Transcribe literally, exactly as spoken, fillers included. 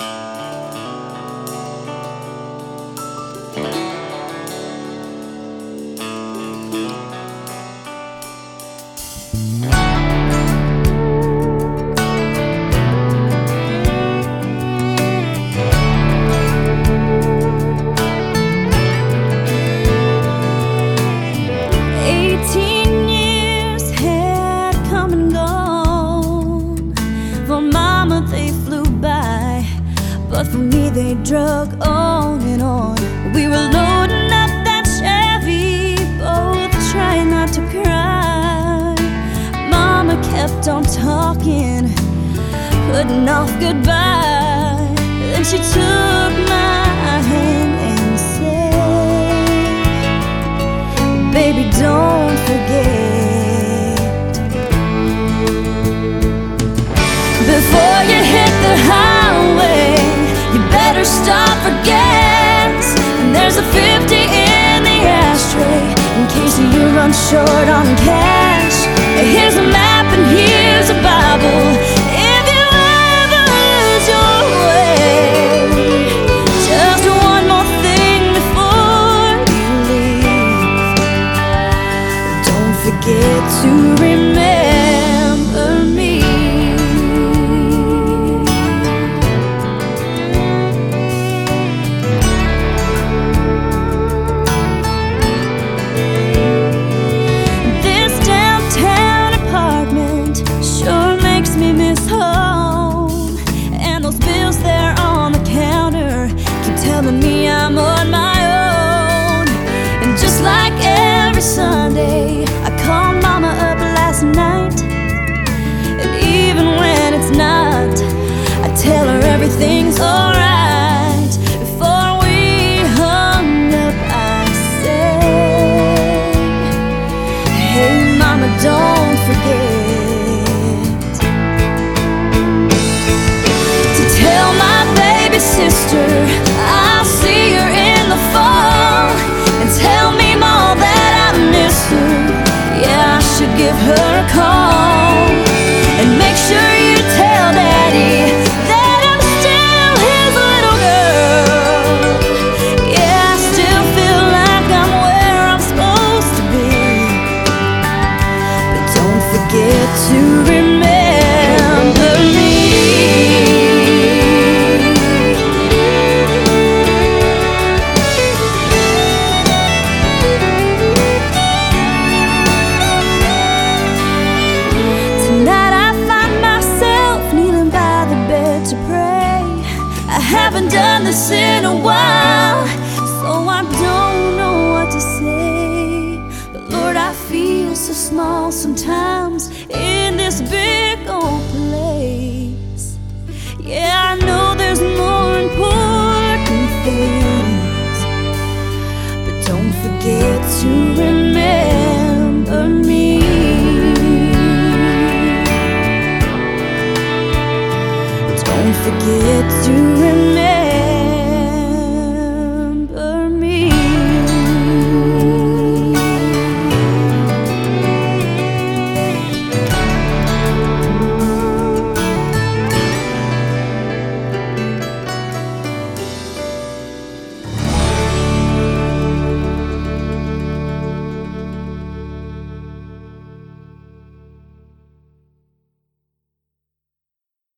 Eighteen years had come and gone. For mama they flew by, but for me they drug on and on. We were loading up that Chevy, both trying not to cry. Mama kept on talking, putting off goodbye. Then she took my hand and said, baby, don't forget, before you hit the highway, you better stop for gas. And there's a fifty in the ashtray in case you run short on cash. Here's a map and here's a Bible if you ever lose your way. Just one more thing before you leave, don't forget to remember me. This downtown apartment sure makes me miss home. And those bills there on the counter keep telling me I'm on my own. And just like every Sunday, I call mama up last night. And even when it's not, I tell her everything's alright. Before we hung up, I said, hey mama, don't forget to tell my baby sister I'll see her in the fall. And tell me mom that I miss her, yeah, I should give her a call. And make sure you tell daddy that I'm still his little girl. Yeah, I still feel like I'm where I'm supposed to be. But don't forget to remember me. Tonight I find myself kneeling by the bed to pray. I haven't done this in a while, so I don't know what to say. But Lord, I feel so small sometimes in this big old place. Yeah, I know there's more important things, but don't forget to remember me. Don't forget to remember